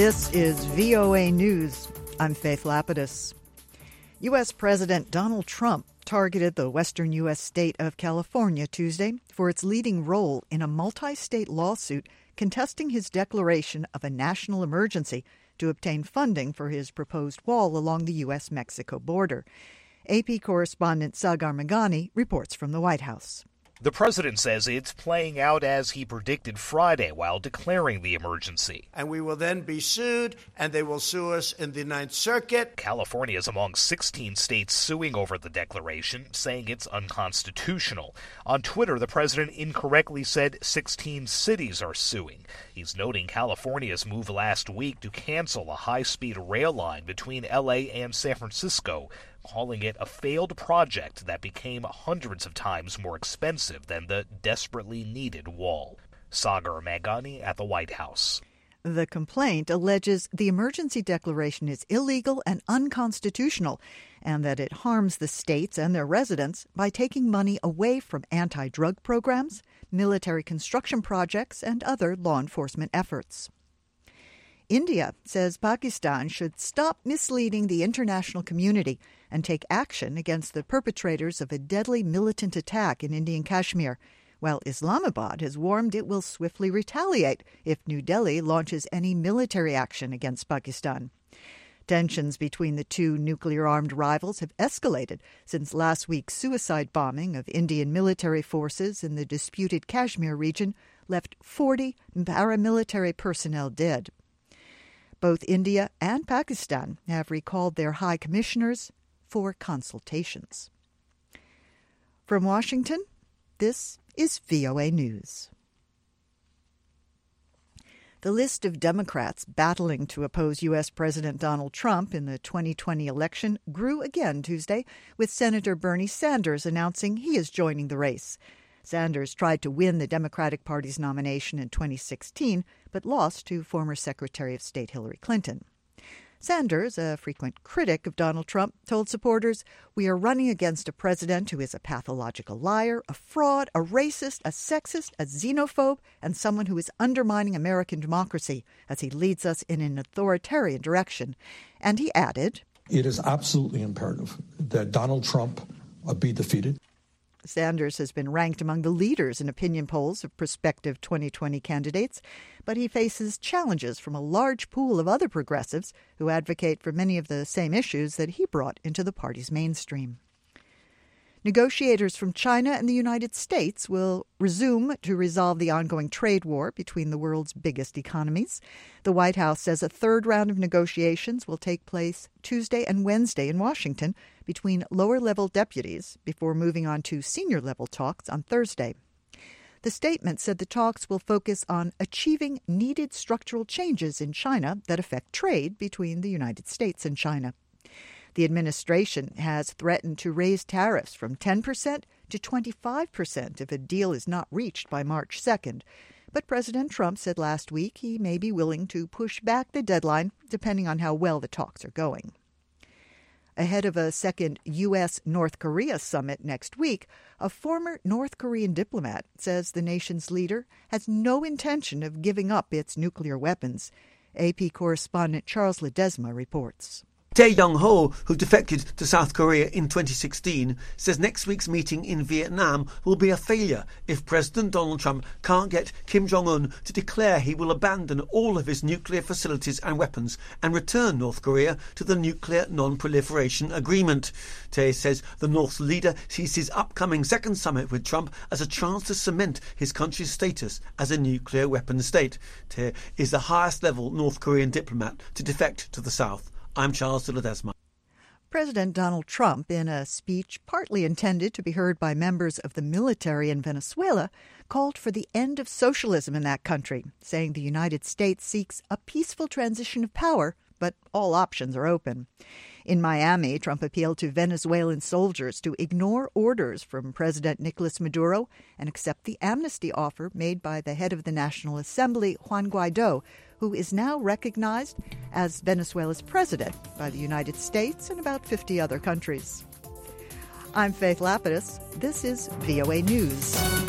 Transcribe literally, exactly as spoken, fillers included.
This is V O A News. I'm Faith Lapidus. U S. President Donald Trump targeted the western U S state of California Tuesday for its leading role in a multi-state lawsuit contesting his declaration of a national emergency to obtain funding for his proposed wall along the U S Mexico border. A P correspondent Sagar Meghani reports from the White House. The president says it's playing out as he predicted Friday while declaring the emergency. And we will then be sued, and they will sue us in the Ninth Circuit. California is among sixteen states suing over the declaration, saying it's unconstitutional. On Twitter, the president incorrectly said sixteen cities are suing. He's noting California's move last week to cancel a high-speed rail line between L A and San Francisco, calling it a failed project that became hundreds of times more expensive than the desperately needed wall. Sagar Meghani at the White House. The complaint alleges the emergency declaration is illegal and unconstitutional, and that it harms the states and their residents by taking money away from anti-drug programs, military construction projects, and other law enforcement efforts. India says Pakistan should stop misleading the international community and take action against the perpetrators of a deadly militant attack in Indian Kashmir, while Islamabad has warned it will swiftly retaliate if New Delhi launches any military action against Pakistan. Tensions between the two nuclear-armed rivals have escalated since last week's suicide bombing of Indian military forces in the disputed Kashmir region left forty paramilitary personnel dead. Both India and Pakistan have recalled their high commissioners for consultations. From Washington, this is V O A News. The list of Democrats battling to oppose U S. President Donald Trump in the twenty twenty election grew again Tuesday, with Senator Bernie Sanders announcing he is joining the race. Sanders tried to win the Democratic Party's nomination in twenty sixteen, but lost to former Secretary of State Hillary Clinton. Sanders, a frequent critic of Donald Trump, told supporters, "We are running against a president who is a pathological liar, a fraud, a racist, a sexist, a xenophobe, and someone who is undermining American democracy as he leads us in an authoritarian direction." And he added, "It is absolutely imperative that Donald Trump uh, be defeated." Sanders has been ranked among the leaders in opinion polls of prospective twenty twenty candidates, but he faces challenges from a large pool of other progressives who advocate for many of the same issues that he brought into the party's mainstream. Negotiators from China and the United States will resume to resolve the ongoing trade war between the world's biggest economies. The White House says a third round of negotiations will take place Tuesday and Wednesday in Washington between lower-level deputies before moving on to senior-level talks on Thursday. The statement said the talks will focus on achieving needed structural changes in China that affect trade between the United States and China. The administration has threatened to raise tariffs from ten percent to twenty-five percent if a deal is not reached by March second. But President Trump said last week he may be willing to push back the deadline depending on how well the talks are going. Ahead of a second U S North Korea summit next week, a former North Korean diplomat says the nation's leader has no intention of giving up its nuclear weapons. A P correspondent Charles Ledesma reports. Tae Yong-ho, who defected to South Korea in twenty sixteen, says next week's meeting in Vietnam will be a failure if President Donald Trump can't get Kim Jong-un to declare he will abandon all of his nuclear facilities and weapons and return North Korea to the Nuclear Non-Proliferation Agreement. Tae says the North's leader sees his upcoming second summit with Trump as a chance to cement his country's status as a nuclear weapons state. Tae is the highest-level North Korean diplomat to defect to the South. I'm Charles de Ledesma. President Donald Trump, in a speech partly intended to be heard by members of the military in Venezuela, called for the end of socialism in that country, saying the United States seeks a peaceful transition of power, but all options are open. In Miami, Trump appealed to Venezuelan soldiers to ignore orders from President Nicolas Maduro and accept the amnesty offer made by the head of the National Assembly, Juan Guaido, who is now recognized as Venezuela's president by the United States and about fifty other countries. I'm Faith Lapidus. This is V O A News.